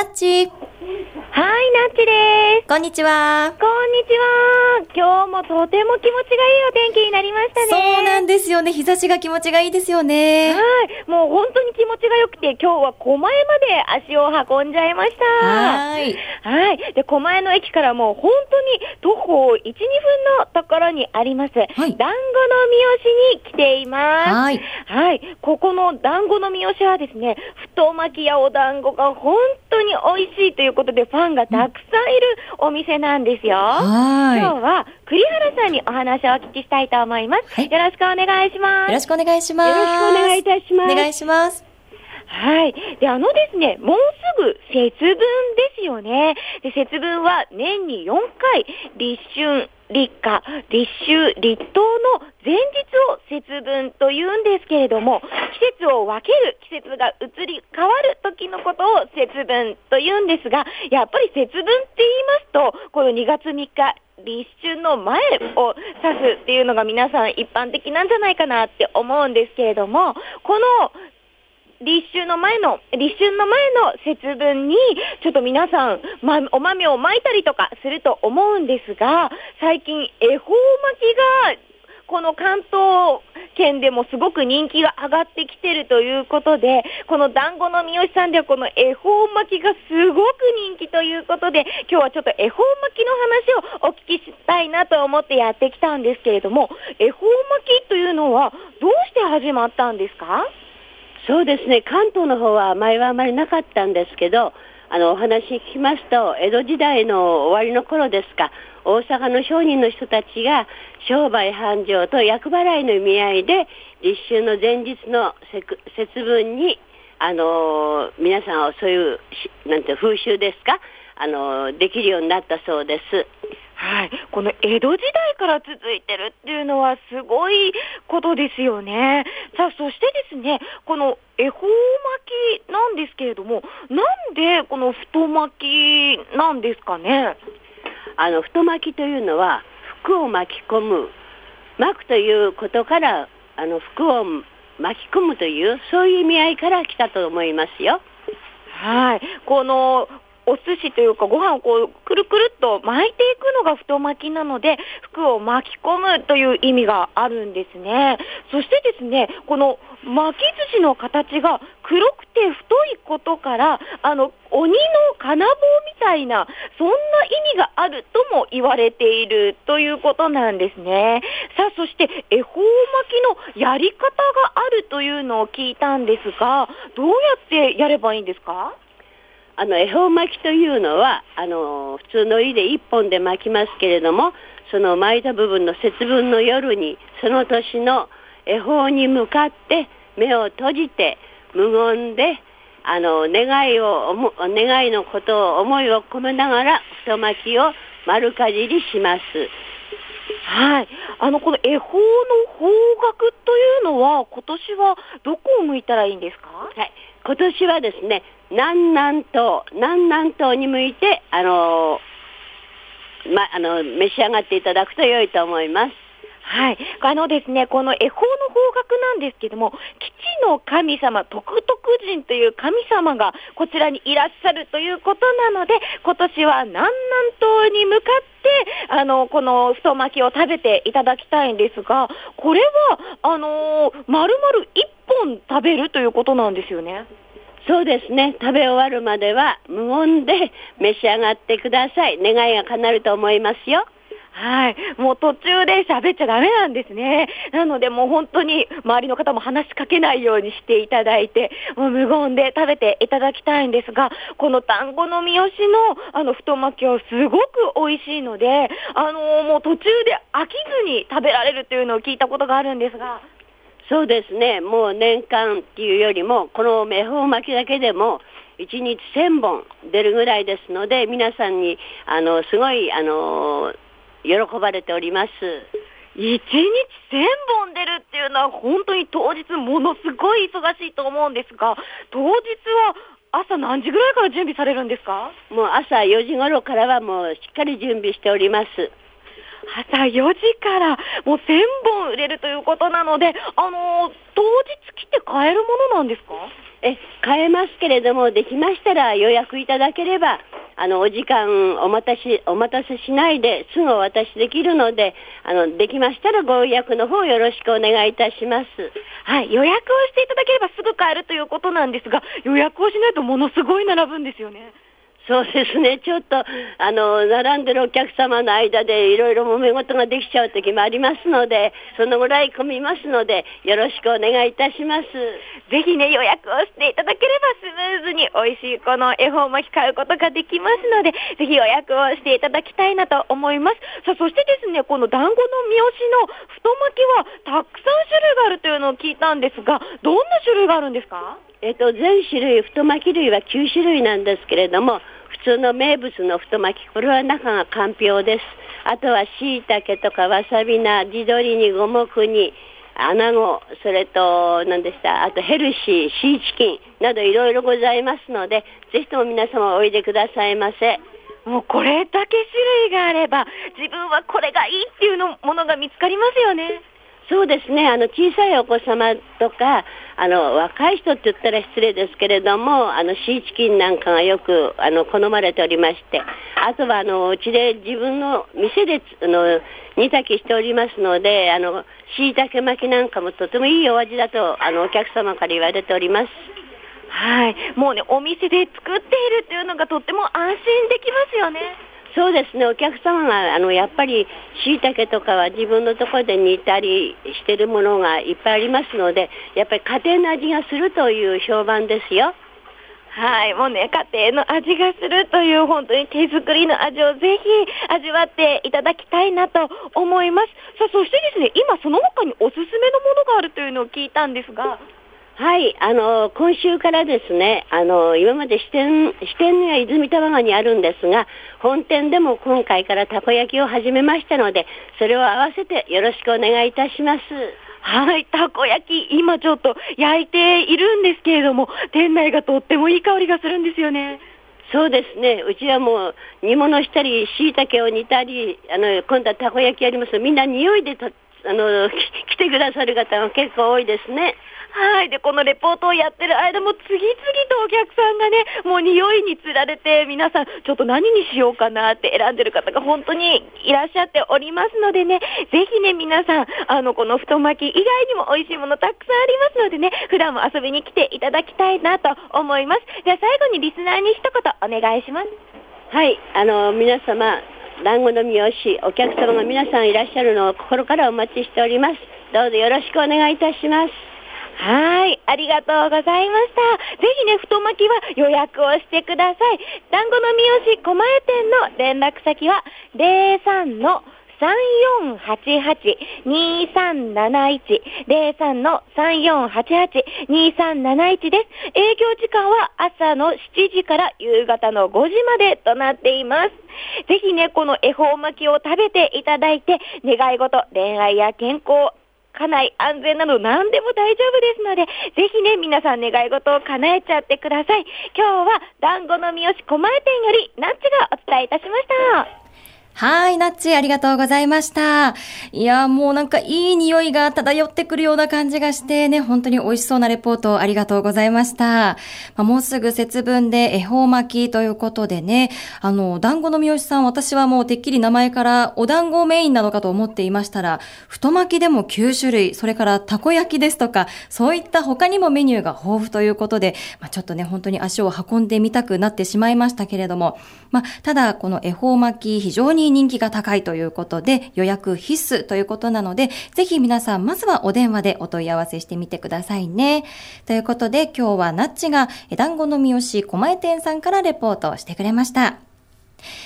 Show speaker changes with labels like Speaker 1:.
Speaker 1: ナッチ。
Speaker 2: はい、ナッチです。
Speaker 1: こんにちは。
Speaker 2: こんにちは。今日もとても気持ちがいいお天気になりましたね。
Speaker 1: そうなんですよね。日差しが気持ちがいいですよね。
Speaker 2: はい。もう本当に気持ちが良くて、今日は狛江まで足を運んじゃいました。
Speaker 1: はい。
Speaker 2: で、狛江の駅からもう本当に徒歩1、2分のところにあります、はい、団子の三好に来ています。
Speaker 1: はい。
Speaker 2: はい。ここの団子の三好はですね、太巻きやお団子が本当に美味しいということでファンがたくさんいるお店なんですよ。
Speaker 1: はい。
Speaker 2: 今日は栗原さんにお話をお聞きしたいと思います。はい、よろしくお願いします。
Speaker 1: よろしくお願いします。
Speaker 2: よろしくお願いいたします。
Speaker 1: お願いします。
Speaker 2: はい。で、ですね、もうすぐ節分ですよね。で、節分は年に4回、立春、立夏、立秋、立冬の前日を節分と言うんですけれども、季節を分ける、季節が移り変わる時のことを節分と言うんですが、やっぱり節分って言いますと、この2月3日、立春の前を指すっていうのが皆さん一般的なんじゃないかなって思うんですけれども、この立春の前の節分にちょっと皆さん、お豆をまいたりとかすると思うんですが、最近恵方巻きがこの関東圏でもすごく人気が上がってきてるということで、この団子の三好さんではこの恵方巻きがすごく人気ということで、今日はちょっと恵方巻きの話をお聞きしたいなと思ってやってきたんですけれども、恵方巻きというのはどうして始まったんですか？
Speaker 3: そうですね、関東の方は前はあまりなかったんですけど、お話聞きますと、江戸時代の終わりの頃ですか、大阪の商人の人たちが商売繁盛と厄払いの意味合いで、立春の前日の節分に、皆さんはそういう、なんて風習ですか、できるようになったそうです。
Speaker 2: はい。この江戸時代から続いてるっていうのはすごいことですよね。さあ、そしてですね、この恵方巻きなんですけれども、なんでこの太巻きなんですかね？
Speaker 3: 太巻きというのは、服を巻き込む、巻くということから、服を巻き込むという、そういう意味合いから来たと思いますよ。
Speaker 2: はい。このお寿司というかご飯をこうくるくるっと巻いていくのが太巻きなので、服を巻き込むという意味があるんですね。そしてですね、この巻き寿司の形が黒くて太いことから、鬼の金棒みたいな、そんな意味があるとも言われているということなんですね。さあ、そして恵方巻きのやり方があるというのを聞いたんですが、どうやってやればいいんですか？
Speaker 3: 恵方巻きというのは普通の火で一本で巻きますけれども、その巻いた部分の節分の夜にその年の恵方に向かって目を閉じて無言で願いのことを思いを込めながら太巻きを丸かじりします。
Speaker 2: はい。この恵方の方角というのは今年はどこを向いたらいいんですか？
Speaker 3: はい。今年はですね、南南東に向いて召し上がっていただくと良いと思います。
Speaker 2: はい。ですね、この恵方の方角なんですけども、基地の神様、徳徳神という神様がこちらにいらっしゃるということなので、今年は南南東に向かって、この太巻きを食べていただきたいんですが、これは、丸々一本食べるということなんですよね。
Speaker 3: そうですね。食べ終わるまでは無言で召し上がってください。願いが叶うと思いますよ。
Speaker 2: はい。もう途中で喋っちゃダメなんですね。なのでもう本当に周りの方も話しかけないようにしていただいて、もう無言で食べていただきたいんですが、この団子の三好の太巻きはすごく美味しいので、もう途中で飽きずに食べられるというのを聞いたことがあるんですが。
Speaker 3: そうですね。もう年間っていうよりも、この恵方巻きだけでも1日1000本出るぐらいですので、皆さんにすごい喜ばれております。
Speaker 2: 1日1000本出るっていうのは本当に当日ものすごい忙しいと思うんですが、当日は朝何時ぐらいから準備されるんですか？
Speaker 3: もう朝4時頃からはもうしっかり準備しております。
Speaker 2: 朝4時からもう1000本売れるということなので、当日来て買えるものなんですか？
Speaker 3: 変えますけれども、できましたら予約いただければ、お時間お待たせしないですぐお渡しできるので、できましたらご予約の方よろしくお願いいたします。
Speaker 2: はい、予約をしていただければすぐ買えるということなんですが、予約をしないとものすごい並ぶんですよね。
Speaker 3: そうですね。ちょっと、並んでるお客様の間でいろいろ揉め事ができちゃう時もありますので、そのぐらい混みますので、よろしくお願いいたします。
Speaker 2: ぜひね、予約をしていただければスムーズに美味しいこの恵方巻き買うことができますので、ぜひ予約をしていただきたいなと思います。さあ、そしてですね、この団子の三好の太巻きはたくさん種類があるというのを聞いたんですが、どんな種類があるんですか？
Speaker 3: 全種類、太巻き類は9種類なんですけれども、普通の名物の太巻き、これは中がかんぴょうです。あとは椎茸とかわさび菜、地鶏に五目に穴子、それと何でした、あとヘルシー、シーチキンなどいろいろございますので、ぜひとも皆様おいでくださいませ。
Speaker 2: もうこれだけ種類があれば、自分はこれがいいっていうものが見つかりますよね。
Speaker 3: そうですね。小さいお子様とか、若い人って言ったら失礼ですけれども、シーチキンなんかがよく、好まれておりまして、あとは、うちで自分の店で、煮炊きしておりますので、椎茸巻きなんかもとてもいいお味だと、お客様から言われております。
Speaker 2: はい。もうね、お店で作っているっていうのがとっても安心できますよね。
Speaker 3: そうですね。お客様がやっぱり椎茸とかは自分のところで煮たりしてるものがいっぱいありますので、やっぱり家庭の味がするという評判ですよ。
Speaker 2: はい、もうね、家庭の味がするという本当に手作りの味をぜひ味わっていただきたいなと思います。さあ、そしてですね、今その他におすすめのものがあるというのを聞いたんですが。
Speaker 3: はい、今週からですね、今まで支店が泉多摩川にあるんですが、本店でも今回からたこ焼きを始めましたので、それを合わせてよろしくお願いいたします。
Speaker 2: はい、たこ焼き、今ちょっと焼いているんですけれども、店内がとってもいい香りがするんですよね。
Speaker 3: そうですね。うちはもう煮物したり、椎茸を煮たり、今度はたこ焼きやります。みんな匂いで来てくださる方が結構多いですね。
Speaker 2: はい。で、このレポートをやってる間も次々とお客さんがね、もう匂いにつられて、皆さん、ちょっと何にしようかなって選んでる方が本当にいらっしゃっておりますのでね、ぜひね、皆さん、この太巻き以外にも美味しいものたくさんありますのでね、普段も遊びに来ていただきたいなと思います。じゃあ最後にリスナーに一言お願いします。
Speaker 3: はい。皆様、団子の三好、お客様が皆さんいらっしゃるのを心からお待ちしております。どうぞよろしくお願いいたします。
Speaker 2: はい、ありがとうございました。ぜひね、太巻きは予約をしてください。団子の三好狛江店の連絡先は03-3488-2371 03-3488-2371 です。営業時間は朝の7時から夕方の5時までとなっています。ぜひね、この恵方巻きを食べていただいて、願い事、恋愛や健康、家内安全など何でも大丈夫ですので、ぜひね、皆さん願い事を叶えちゃってください。今日は団子の三好狛江店よりナッチがお伝えいたしました。
Speaker 1: はい、ナッチありがとうございました。いや、もうなんかいい匂いが漂ってくるような感じがしてね、本当に美味しそうなレポートありがとうございました。もうすぐ節分で恵方巻きということでね、団子の三好さん、私はもうてっきり名前からお団子メインなのかと思っていましたら、太巻きでも9種類、それからたこ焼きですとか、そういった他にもメニューが豊富ということで、ちょっとね、本当に足を運んでみたくなってしまいましたけれども、ただこの恵方巻き非常に人気が高いということで予約必須ということなので、ぜひ皆さんまずはお電話でお問い合わせしてみてくださいね。ということで今日はナッチが団子の三好狛江店さんからレポートをしてくれました。